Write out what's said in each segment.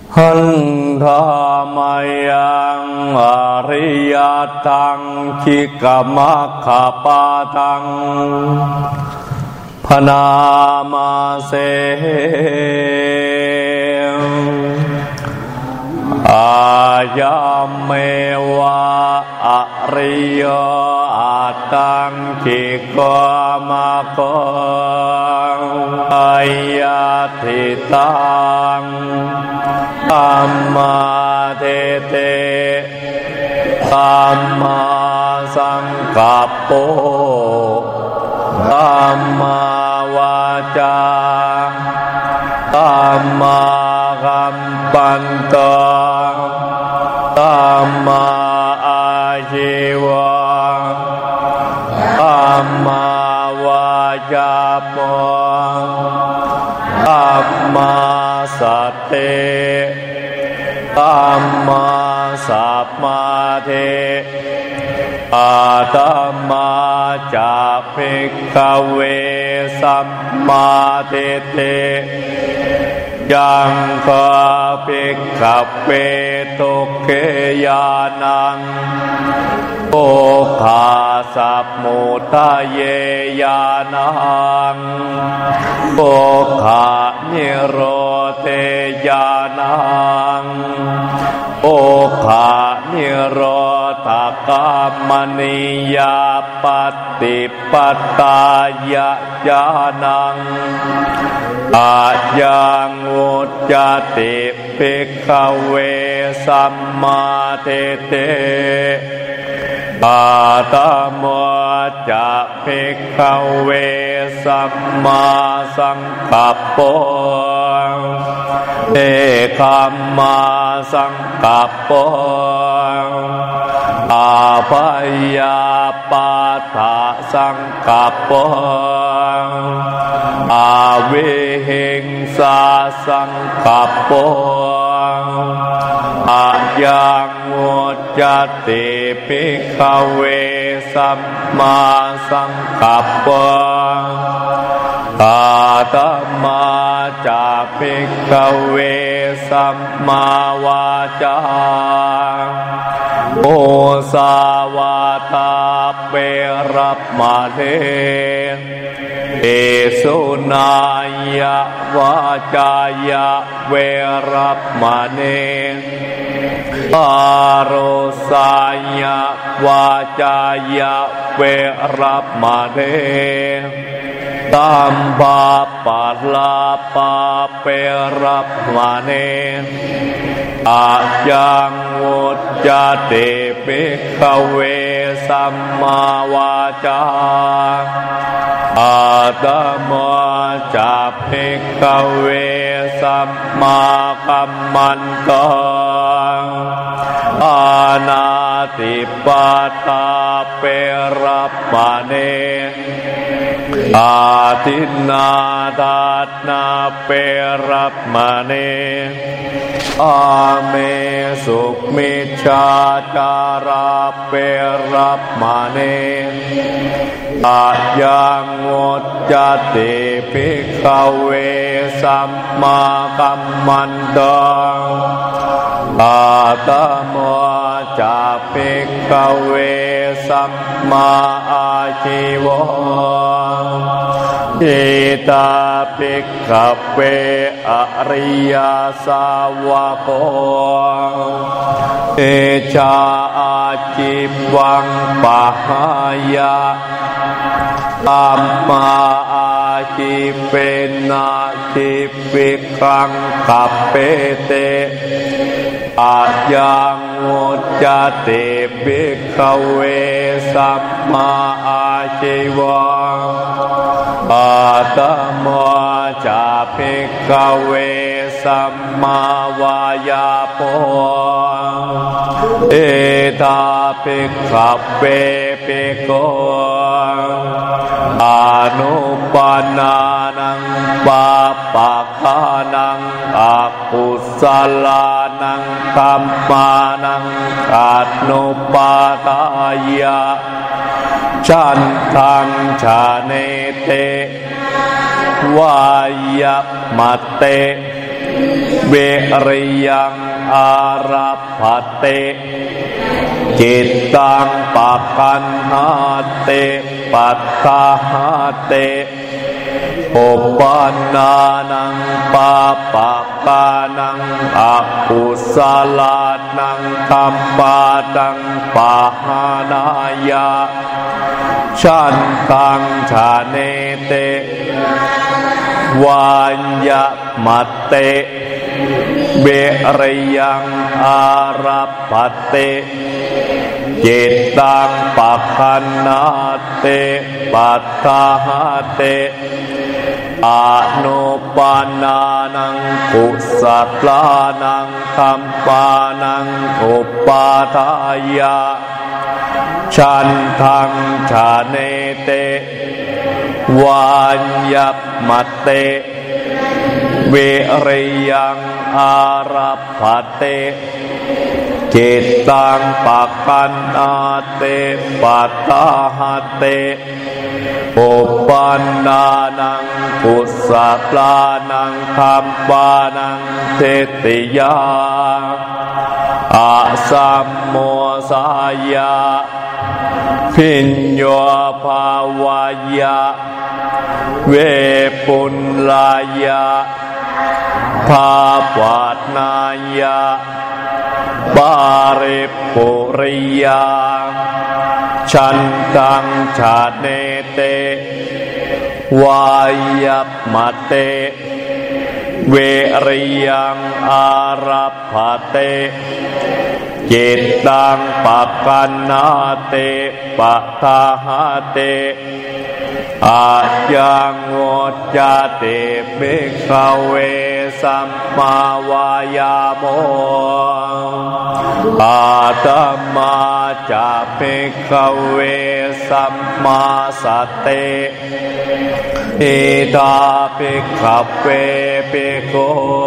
หันธามายังอริยตังคิกมัคคปาตังพนามาเสอายามเมวะอริยตังคิกมัคคอายติตังธัมมาเทเตธัมมาสังกัปโปธัมมาวาจาธัมมากัมปันโตธัมมาอาชีวะธัมมาวาจาโปธัมมาสัตเตธัมมาสัพมาเทอาธัมมาจาภิกขเวสัมมาเทเตยังคาภิกขเวทุกขญาณังโอภาสัพมุทัยเยญาณังโอภานิโรเธญาณังโอภานิโรธกามนิยาปฏิปตายญาณังอายังอุจจติภิกขเวสัมมาเทเตอาตัมโมจะภิกขเวสัมมาสังกัปโปเอคัมมาสังกัปโปอาภยาปาทะสังกัปโปอาวิหิงสาสังกัปโปอายังอุจจติภิกขเวสัมมาสังกัปโปอาตัมมาจาภิกขเวสัมมาวาจาโอสาวาตาเปรัมมาเทเอสุนายะวาจายะเวรัมมาเนอาโรสายะวาจายะเวรัมมาเนตัมปะปัลลาปะเปรัมมาเนอายังอุจจติภิกขเวสัมมาวาจาอาตัมโมจะภิกขเวสัมมากัมมันโตอานาติปาตาเปรัมมาเนอาทินนาทานาเปรัมมาเนอาเมสุมิจฉาจาราเปรัมมาเนอายังอุจจติภิกขเวสัมมากัมมันโตอาตัมโมจะภิกขเวสัมมาอาชีวะอิตาภิกขเวอริยสาวกเอชาอาจิวังปะหายะอัมมาอาจิเปนาจิภิกขังกัปเปเตอายังอุจจติภิกขเวสัมมาอาชีวะอาตัมโมจะภิกขเวสัมมาวายาโปเอตาภิกขเวภิกขุอานุปานานังปาปะคานังอกุศลานังธัมมานังอานุปาทายะฉันทังชาเนเตวายมัตเตเวริยังอารัปภเตจิตตังปะกันหาเตปัตตาหาเตอุปนานังปาปะปานังอกุศลานังธัมมานังปะหานายะฉันตังชาเนเตวานยะมัตเตเบริยังอารัปภเตจิตตังปะคันนาเตปัตตาหาเตอนุปานานังกุศลานังธัมมานังอุปาทายะฉันทังชาเนเตวานยัปมัตเตเวริยังอารัปภเตจิตตังปะกันนาเตปัตตาหาเตอุปนานังกุศลานังธัมมานังเทติยาอาสัมโมสายะพิญโยภาวายะเวปุลลายะภาวัตนายะปาริปุริยาฉันตังชาเนเตวายมัตเตเวริยังอารัปภเตจิตตังปะกันนาเตปัตตาหาเตอายังโอจเตภิกขเวสัมมาวายาโมอาตมาจะภิกขเวสัมมาสเตอิทาภิกขเวภิกขุ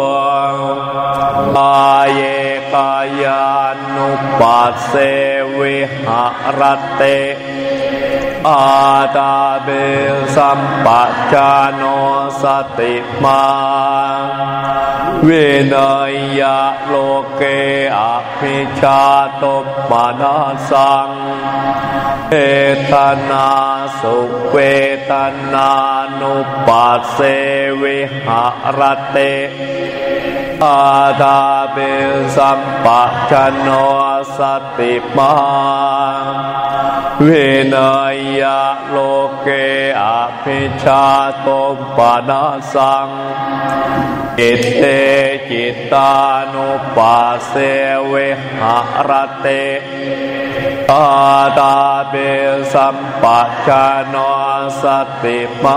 อาเยกายานุปัสเสวิหารเตอาตาเบสัมปัจจโนสติมาเวนยะโลเกอภิชาตุปนาสังเอตนาสุเวทนานุปัสเสวิหารเตอาตาเบสัมปัจจโนสติมาเวนยะโลเกอภิชาตุปนาสังอิเตจิตานุปัสเสวิหารเตอาตาเบสัมปัจจโนสติมา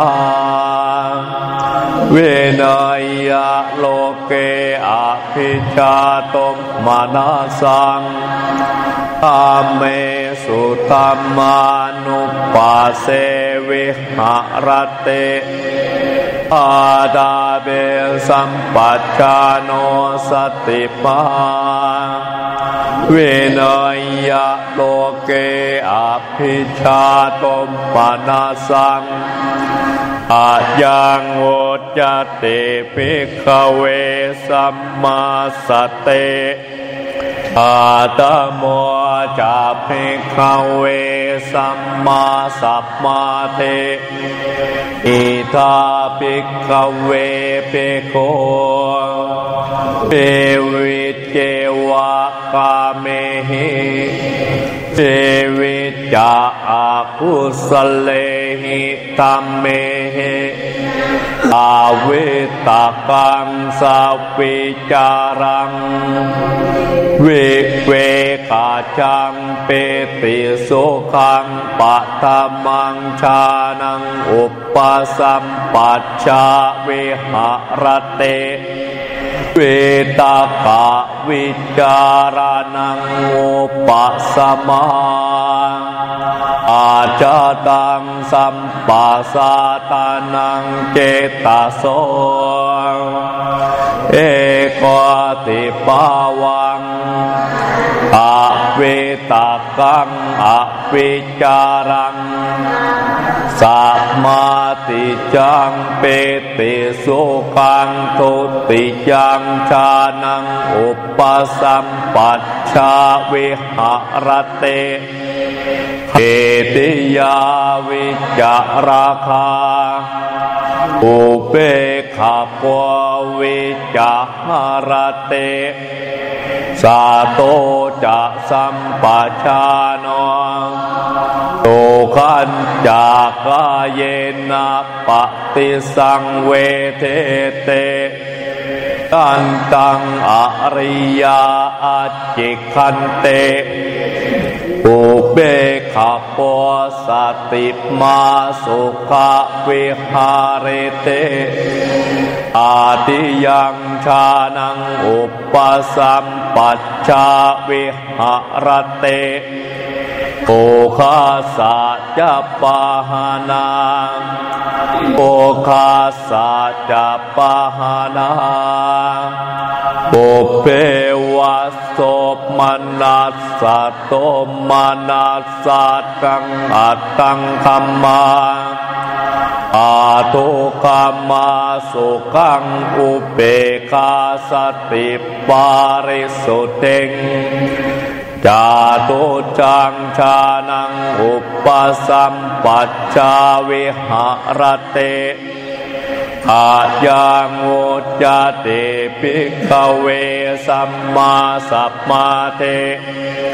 เวนยะโลเกอภิชาตุปนาสังอาเมสุตัมมานุปัสเสวิหารเตอาตาเบสัมปัจจโนสติมาเวนยะโลเกอภิชาตุปนาสังอายังโอจเตภิกขเวสัมมาสเตอาตโมจะภิกขเวสัมมาสัมมาเตอิทาภิกขเวภิกขุเปวิเจวะกาเมหิเจวิจาอากุสเลหิธัมเมหิอาเวตกังสัพพิจารังเวเวกาจังเปติสุขังปัตตมังชานังอุปสัมปัชชาวิหารเตเวตากะวิจารนังอุปสัมมาอาจตังสัมปัสสะตานังเจตโสเอกติภาวังอเวตากังอวิจารังสัมมาติจังเปติสุขังทุติยังชานังอุปสัมปัชชาวิหรเตเขติยาวิจาราคาอุเปกขาปวิจารเตสาโตจะสัมปชานโตขันจากาเยนะปฏิสังเวเทเตตันตังอริยาอาจิขันเตอุเบกขาปสติมาสุขวิหารเตอาติยังชานังอุปสัมปัชชาวิหารเตโอคาสะจะปะหานาโอคาสะจะปะหานาปุเพวัสสมนัสสะโตมนัสสะตังอัตตังคัมมาอาทุกขมาสุขังอุเบกขาสติปาริสุทธิจาตุจังชานังอุปสัมปัชชาวิหรเตอายังอุจจติภิกขเวสัมมาสัมมาเท